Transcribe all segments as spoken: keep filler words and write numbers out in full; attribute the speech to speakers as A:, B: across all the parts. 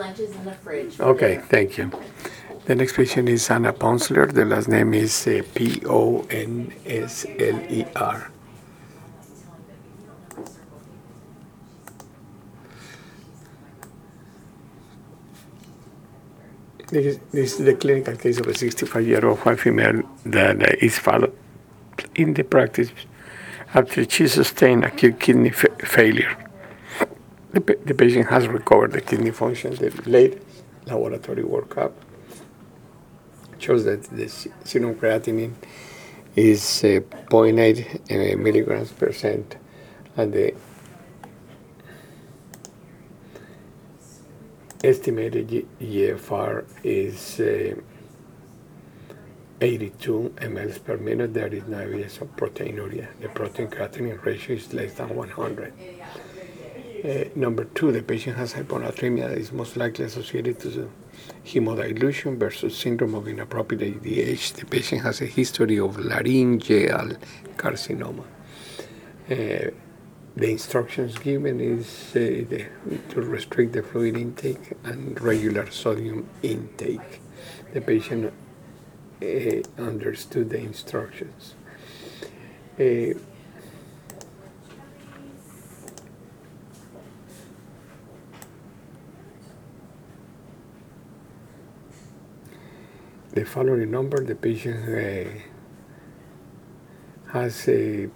A: lunches in the fridge.
B: Okay,
A: There.
B: thank you. The next patient is Anna Ponsler. The last name is uh, P O N S L E R. This is, this is the clinical case of a sixty-five-year-old white female that uh, is followed in the practice after she sustained acute kidney fa- failure. The, pa- the patient has recovered the kidney function. The late laboratory workup shows that the serum creatinine is uh, zero point eight uh, milligrams percent, and the estimated G- E F R is uh, eighty-two milliliters per minute. There is no evidence of proteinuria. The protein creatinine ratio is less than one hundred. Uh, number two, the patient has hyponatremia that is most likely associated to hemodilution versus syndrome of inappropriate A D H. The patient has a history of laryngeal carcinoma. Uh, the instructions given is uh, the, to restrict the fluid intake and regular sodium intake. The patient uh, understood the instructions. Uh, the following number, the patient uh, has a,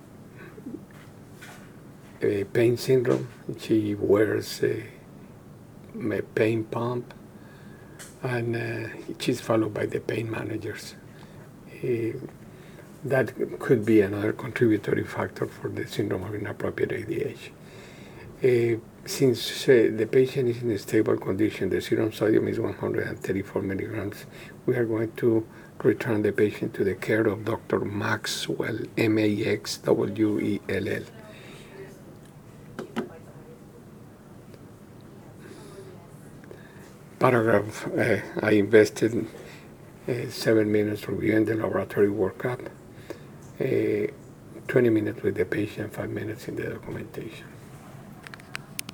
B: a pain syndrome. She wears a, a pain pump, and uh, she's followed by the pain managers. Uh, that could be another contributory factor for the syndrome of inappropriate A D H. Uh, since uh, the patient is in a stable condition, the serum sodium is one hundred thirty-four milligrams, we are going to return the patient to the care of Doctor Maxwell, M A X W E L L. Paragraph, uh, I invested uh, seven minutes reviewing the laboratory workup, uh, twenty minutes with the patient, five minutes in the documentation.